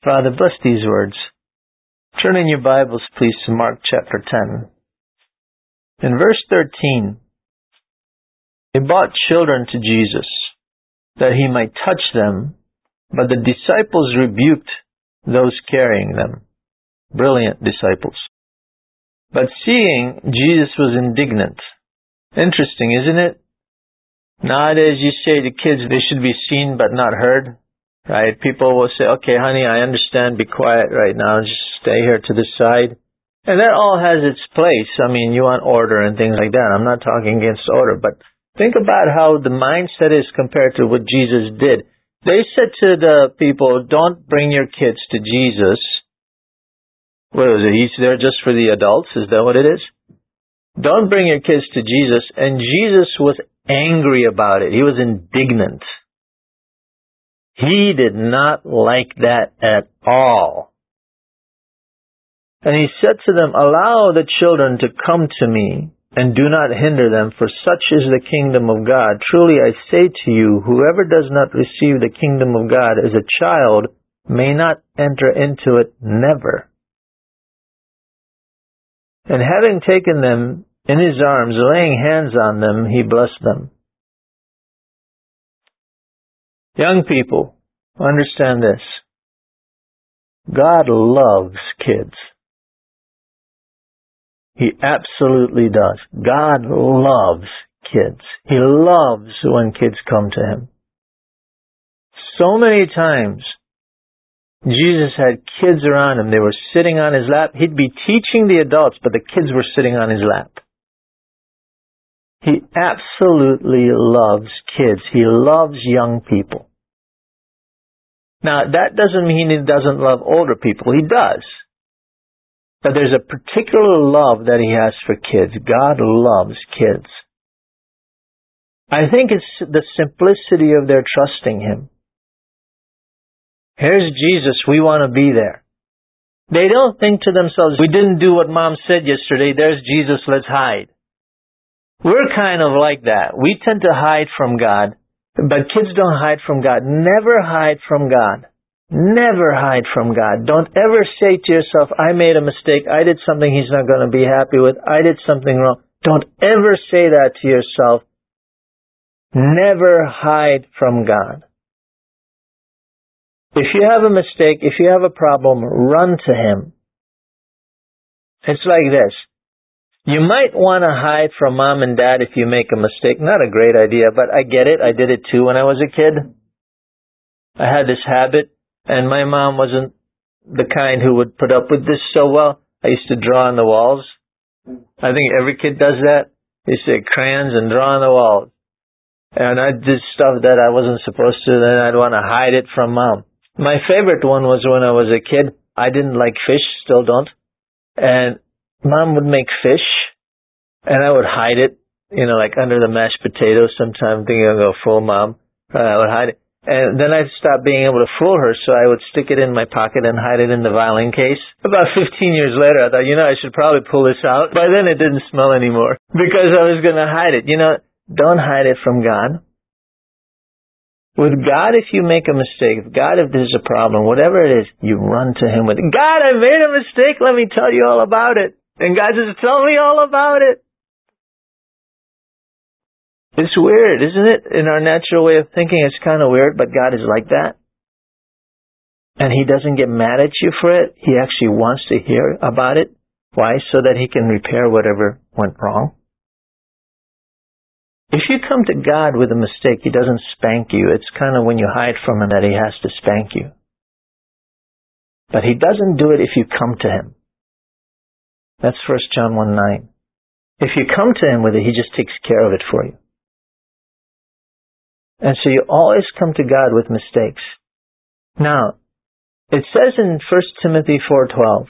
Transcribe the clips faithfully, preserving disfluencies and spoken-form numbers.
Father, bless these words. Turn in your Bibles, please, to Mark chapter ten. In verse thirteen, they brought children to Jesus, that he might touch them, but the disciples rebuked those carrying them. Brilliant disciples. But seeing Jesus was indignant. Interesting, isn't it? Nowadays you say to kids they should be seen but not heard. Right? People will say, okay, honey, I understand, be quiet right now, just stay here to the side. And that all has its place. I mean, you want order and things like that. I'm not talking against order, but think about how the mindset is compared to what Jesus did. They said to the people, don't bring your kids to Jesus. What is it? He's there just for the adults? Is that what it is? Don't bring your kids to Jesus. And Jesus was angry about it. He was indignant. He did not like that at all. And he said to them, allow the children to come to me, and do not hinder them, for such is the kingdom of God. Truly I say to you, whoever does not receive the kingdom of God as a child may not enter into it, never. And having taken them in his arms, laying hands on them, he blessed them. Young people, understand this. God loves kids. He absolutely does. God loves kids. He loves when kids come to him. So many times, Jesus had kids around him. They were sitting on his lap. He'd be teaching the adults, but the kids were sitting on his lap. He absolutely loves kids. He loves young people. Now, that doesn't mean he doesn't love older people. He does. But there's a particular love that he has for kids. God loves kids. I think it's the simplicity of their trusting him. Here's Jesus. We want to be there. They don't think to themselves, we didn't do what mom said yesterday. There's Jesus. Let's hide. We're kind of like that. We tend to hide from God. But kids don't hide from God. Never hide from God. Never hide from God. Don't ever say to yourself, I made a mistake. I did something he's not going to be happy with. I did something wrong. Don't ever say that to yourself. Never hide from God. If you have a mistake, if you have a problem, run to him. It's like this. You might want to hide from mom and dad if you make a mistake. Not a great idea, but I get it. I did it too when I was a kid. I had this habit, and my mom wasn't the kind who would put up with this so well. I used to draw on the walls. I think every kid does that. They used to get crayons and draw on the walls. And I did stuff that I wasn't supposed to, then I'd want to hide it from mom. My favorite one was when I was a kid. I didn't like fish, still don't. And mom would make fish, and I would hide it, you know, like under the mashed potatoes sometime, thinking I'd go fool mom. Uh, I would hide it. And then I'd stop being able to fool her, so I would stick it in my pocket and hide it in the violin case. About fifteen years later, I thought, you know, I should probably pull this out. By then it didn't smell anymore, because I was going to hide it. You know, don't hide it from God. With God, if you make a mistake, God, if there's a problem, whatever it is, you run to him with it. God, I made a mistake, let me tell you all about it. And God says, tell me all about it. It's weird, isn't it? In our natural way of thinking, it's kind of weird, but God is like that. And he doesn't get mad at you for it. He actually wants to hear about it. Why? So that he can repair whatever went wrong. If you come to God with a mistake, he doesn't spank you. It's kind of when you hide from him that he has to spank you. But he doesn't do it if you come to him. That's First John one nine. If you come to him with it, he just takes care of it for you. And so you always come to God with mistakes. Now, it says in First Timothy four twelve,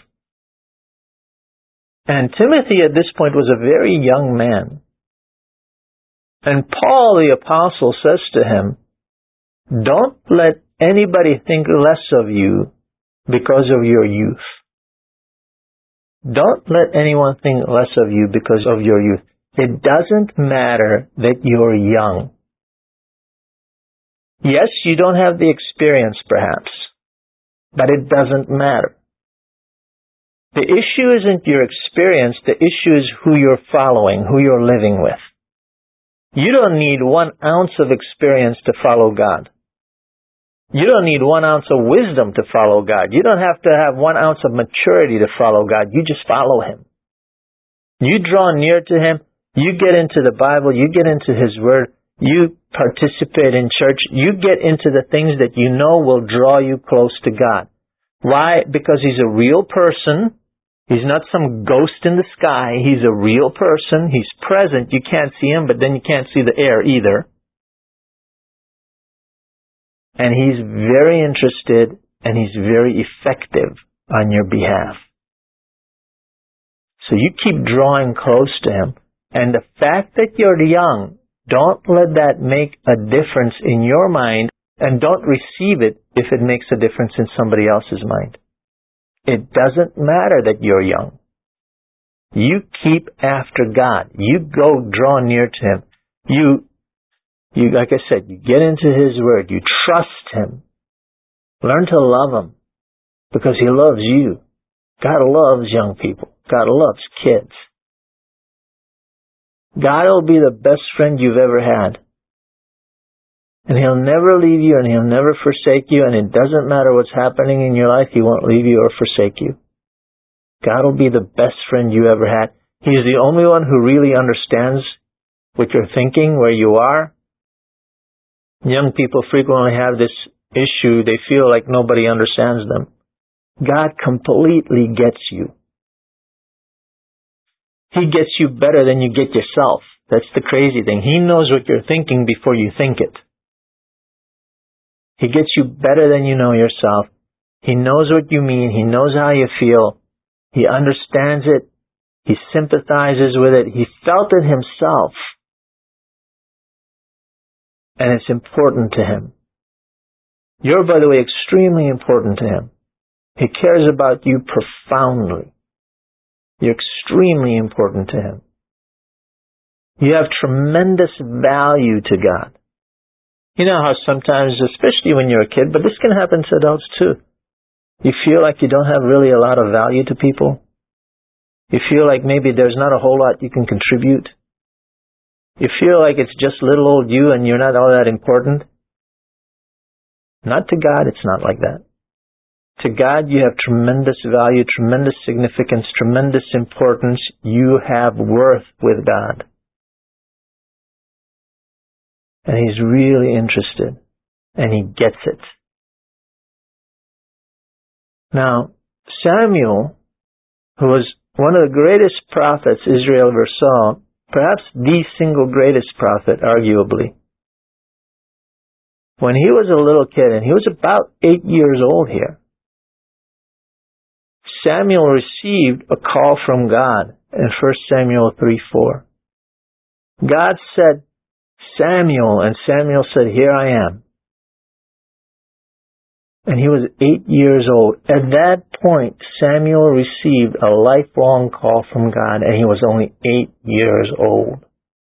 and Timothy at this point was a very young man. And Paul the apostle says to him, don't let anybody think less of you because of your youth. Don't let anyone think less of you because of your youth. It doesn't matter that you're young. Yes, you don't have the experience perhaps, but it doesn't matter. The issue isn't your experience, the issue is who you're following, who you're living with. You don't need one ounce of experience to follow God. You don't need one ounce of wisdom to follow God. You don't have to have one ounce of maturity to follow God. You just follow Him. You draw near to Him. You get into the Bible. You get into His Word. You participate in church. You get into the things that you know will draw you close to God. Why? Because He's a real person. He's not some ghost in the sky. He's a real person. He's present. You can't see Him, but then you can't see the air either. And He's very interested and He's very effective on your behalf. So you keep drawing close to Him. And the fact that you're young, don't let that make a difference in your mind, and don't receive it if it makes a difference in somebody else's mind. It doesn't matter that you're young. You keep after God. You go draw near to Him. You You, like I said, you get into His Word. You trust Him. Learn to love Him because He loves you. God loves young people. God loves kids. God will be the best friend you've ever had. And He'll never leave you and He'll never forsake you. And it doesn't matter what's happening in your life. He won't leave you or forsake you. God will be the best friend you ever had. He's the only one who really understands what you're thinking, where you are. Young people frequently have this issue. They feel like nobody understands them. God completely gets you. He gets you better than you get yourself. That's the crazy thing. He knows what you're thinking before you think it. He gets you better than you know yourself. He knows what you mean. He knows how you feel. He understands it. He sympathizes with it. He felt it Himself. And it's important to Him. You're, by the way, extremely important to Him. He cares about you profoundly. You're extremely important to Him. You have tremendous value to God. You know how sometimes, especially when you're a kid, but this can happen to adults too, you feel like you don't have really a lot of value to people. You feel like maybe there's not a whole lot you can contribute. You feel like it's just little old you and you're not all that important. Not to God, it's not like that. To God, you have tremendous value, tremendous significance, tremendous importance. You have worth with God. And He's really interested. And He gets it. Now, Samuel, who was one of the greatest prophets Israel ever saw, perhaps the single greatest prophet, arguably. When he was a little kid, and he was about eight years old here, Samuel received a call from God in First Samuel three four. God said, Samuel, and Samuel said, here I am. And he was eight years old. At that point, Samuel received a lifelong call from God, and he was only eight years old.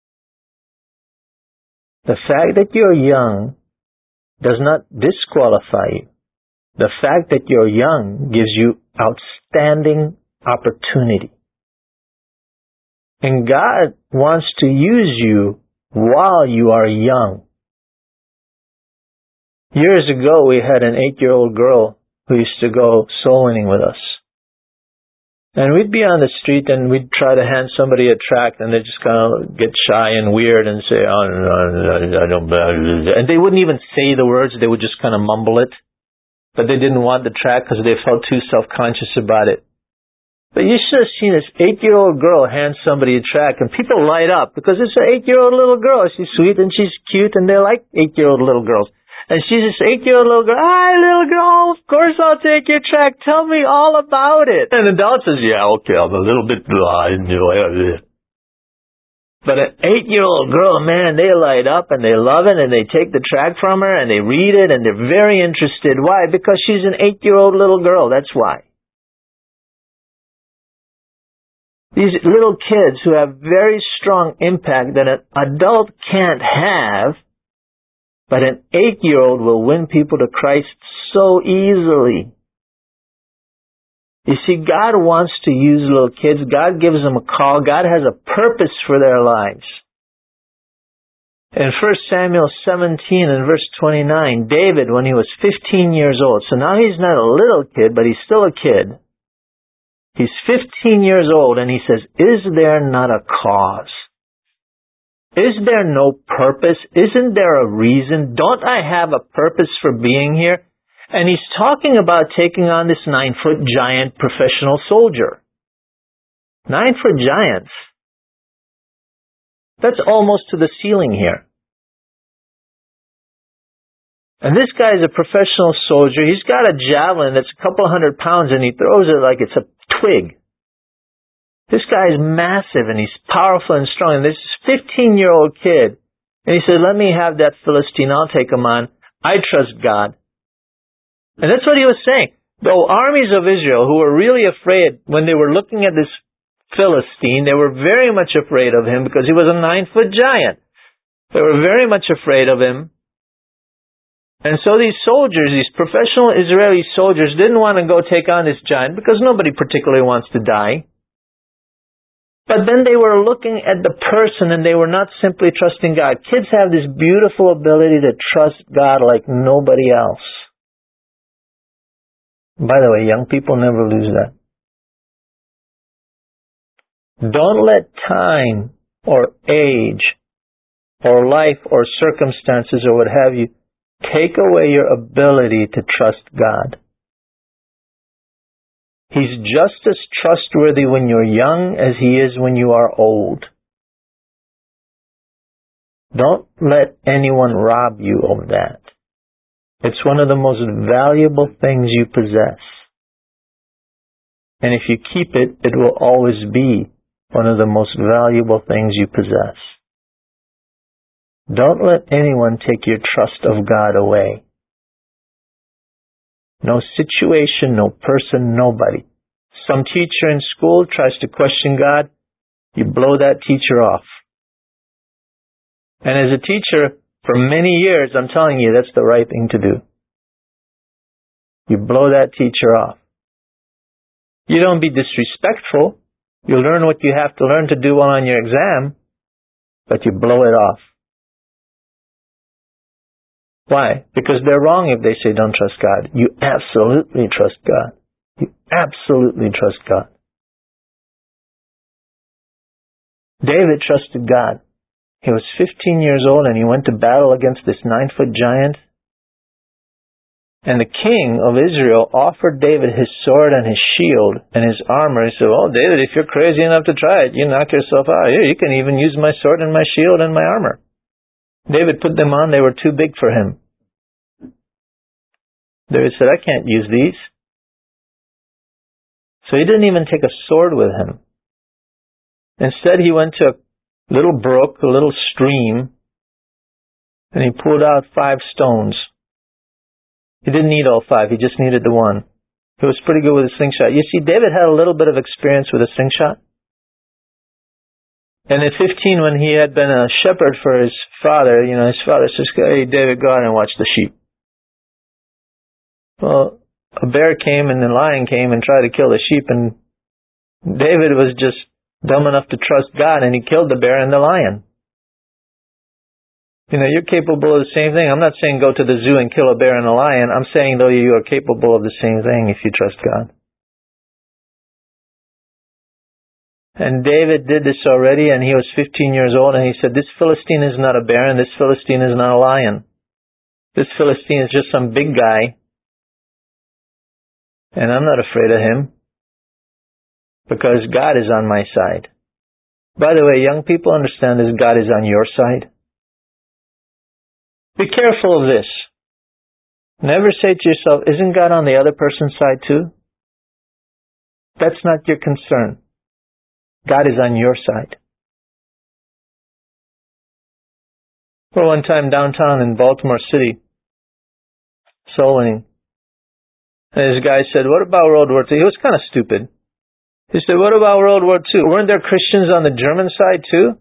The fact that you're young does not disqualify you. The fact that you're young gives you outstanding opportunity. And God wants to use you while you are young. Years ago, we had an eight-year-old girl who used to go soul winning with us. And we'd be on the street and we'd try to hand somebody a tract and they'd just kind of get shy and weird and say, oh, no, no, I don't, and they wouldn't even say the words, they would just kind of mumble it. But they didn't want the tract because they felt too self-conscious about it. But you should have seen this eight-year-old girl hand somebody a tract and people light up because it's an eight-year-old little girl. She's sweet and she's cute and they like eight-year-old little girls. And she's this eight-year-old little girl. Hi, little girl. Of course I'll take your tract. Tell me all about it. And the adult says, yeah, okay, I'm a little bit blind. But an eight-year-old girl, man, they light up and they love it and they take the tract from her and they read it and they're very interested. Why? Because she's an eight-year-old little girl. That's why. These little kids who have very strong impact that an adult can't have, but an eight-year-old will win people to Christ so easily. You see, God wants to use little kids. God gives them a call. God has a purpose for their lives. In First Samuel seventeen and verse twenty-nine, David, when he was fifteen years old, so now he's not a little kid, but he's still a kid. He's fifteen years old, and he says, "Is there not a cause? Is there no purpose? Isn't there a reason? Don't I have a purpose for being here?" And he's talking about taking on this nine-foot giant professional soldier. Nine-foot giants. That's almost to the ceiling here. And this guy is a professional soldier. He's got a javelin that's a couple hundred pounds and he throws it like it's a twig. This guy is massive and he's powerful and strong. And this fifteen-year-old kid, and he said, "Let me have that Philistine. I'll take him on. I trust God." And that's what he was saying. The armies of Israel, who were really afraid when they were looking at this Philistine, they were very much afraid of him because he was a nine-foot giant. They were very much afraid of him. And so these soldiers, these professional Israeli soldiers, didn't want to go take on this giant because nobody particularly wants to die. But then they were looking at the person and they were not simply trusting God. Kids have this beautiful ability to trust God like nobody else. By the way, young people never lose that. Don't let time or age or life or circumstances or what have you take away your ability to trust God. He's just as trustworthy when you're young as He is when you are old. Don't let anyone rob you of that. It's one of the most valuable things you possess. And if you keep it, it will always be one of the most valuable things you possess. Don't let anyone take your trust of God away. No situation, no person, nobody. Some teacher in school tries to question God, you blow that teacher off. And as a teacher, for many years, I'm telling you, that's the right thing to do. You blow that teacher off. You don't be disrespectful. You learn what you have to learn to do well on your exam, but you blow it off. Why? Because they're wrong if they say don't trust God. You absolutely trust God. You absolutely trust God. David trusted God. He was fifteen years old and he went to battle against this nine-foot giant. And the king of Israel offered David his sword and his shield and his armor. He said, "Oh, David, if you're crazy enough to try it, you knock yourself out. Here, you can even use my sword and my shield and my armor." David put them on. They were too big for him. David said, "I can't use these." So he didn't even take a sword with him. Instead, he went to a little brook, a little stream, and he pulled out five stones. He didn't need all five. He just needed the one. He was pretty good with a slingshot. You see, David had a little bit of experience with a slingshot. And at fifteen, when he had been a shepherd for his father, you know, his father says, "Hey, David, go out and watch the sheep." Well, a bear came and the lion came and tried to kill the sheep, and David was just dumb enough to trust God, and he killed the bear and the lion. You know, you're capable of the same thing. I'm not saying go to the zoo and kill a bear and a lion. I'm saying, though, you are capable of the same thing if you trust God. And David did this already, and he was fifteen years old, and he said, "This Philistine is not a bear, and this Philistine is not a lion. This Philistine is just some big guy, and I'm not afraid of him, because God is on my side." By the way, young people, understand this, God is on your side. Be careful of this. Never say to yourself, "Isn't God on the other person's side too?" That's not your concern. God is on your side. Well, one time downtown in Baltimore City, souling, and this guy said, "What about World War Two? He was kind of stupid. He said, "What about World War Two? Weren't there Christians on the German side too?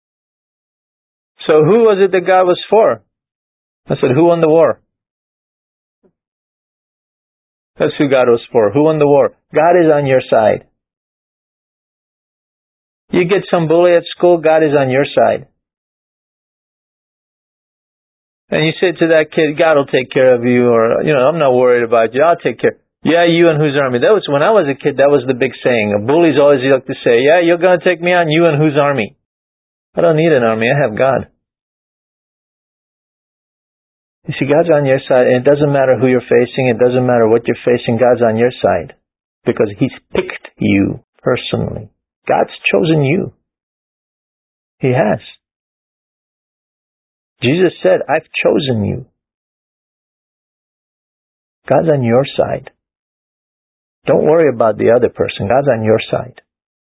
So who was it that God was for?" I said, "Who won the war?" That's who God was for. Who won the war? God is on your side. You get some bully at school, God is on your side. And you say to that kid, God will take care of you, or, you know, I'm not worried about you, I'll take care. Yeah, you and whose army? That was, when I was a kid, that was the big saying. Bullies always like to say, yeah, you're going to take me on, you and whose army? I don't need an army, I have God. You see, God's on your side, and it doesn't matter who you're facing, it doesn't matter what you're facing, God's on your side. Because He's picked you personally. God's chosen you. He has. Jesus said, I've chosen you. God's on your side. Don't worry about the other person. God's on your side.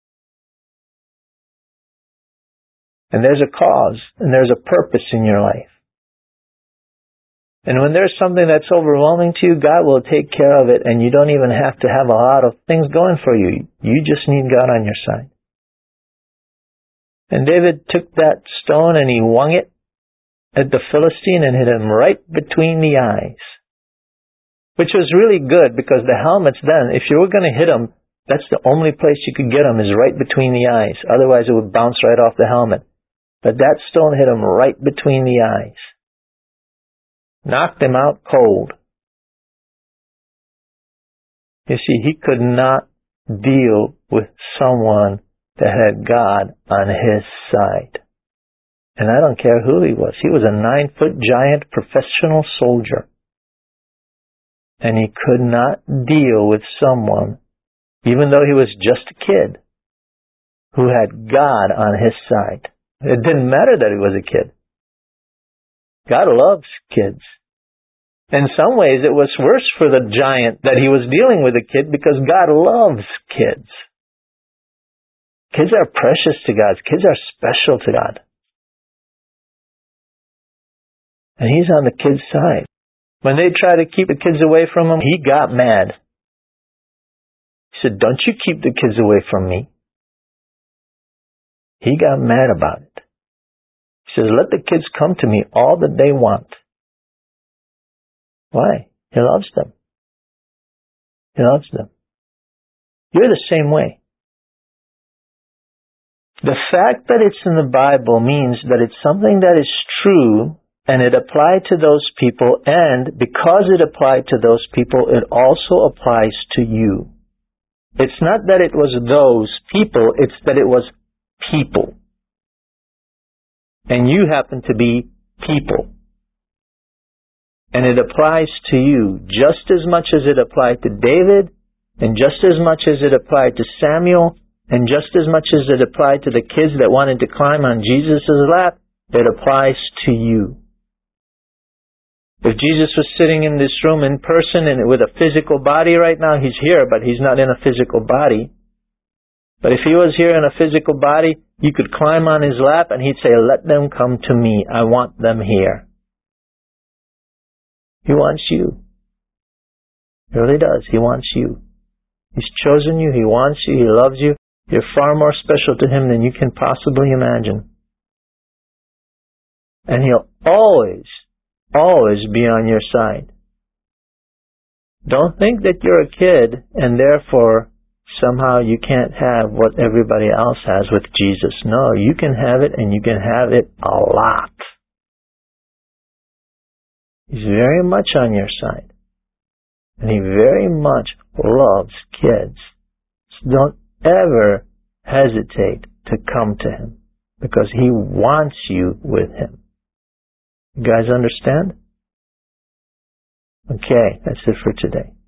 And there's a cause, and there's a purpose in your life. And when there's something that's overwhelming to you, God will take care of it, and you don't even have to have a lot of things going for you. You just need God on your side. And David took that stone and he wung it at the Philistine and hit him right between the eyes. Which was really good, because the helmet's then, if you were going to hit him, that's the only place you could get him, is right between the eyes. Otherwise it would bounce right off the helmet. But that stone hit him right between the eyes. Knocked him out cold. You see, he could not deal with someone that had God on his side. And I don't care who he was. He was a nine-foot giant professional soldier. And he could not deal with someone, even though he was just a kid, who had God on his side. It didn't matter that he was a kid. God loves kids. In some ways, it was worse for the giant that he was dealing with a kid, because God loves kids. Kids are precious to God. Kids are special to God. And he's on the kid's side. When they tried to keep the kids away from him, he got mad. He said, don't you keep the kids away from me. He got mad about it. He says, let the kids come to me all that they want. Why? He loves them. He loves them. You're the same way. The fact that it's in the Bible means that it's something that is true, and it applied to those people, and because it applied to those people, it also applies to you. It's not that it was those people, it's that it was people. And you happen to be people. And it applies to you just as much as it applied to David, and just as much as it applied to Samuel, and just as much as it applied to the kids that wanted to climb on Jesus' lap. It applies to you. If Jesus was sitting in this room in person and with a physical body right now, he's here, but he's not in a physical body. But if he was here in a physical body, you could climb on his lap and he'd say, let them come to me. I want them here. He wants you. He really does. He wants you. He's chosen you. He wants you. He loves you. You're far more special to him than you can possibly imagine. And he'll always, always be on your side. Don't think that you're a kid and therefore somehow you can't have what everybody else has with Jesus. No, you can have it, and you can have it a lot. He's very much on your side. And he very much loves kids. So don't ever hesitate to come to him, because he wants you with him. You guys understand? Okay, that's it for today.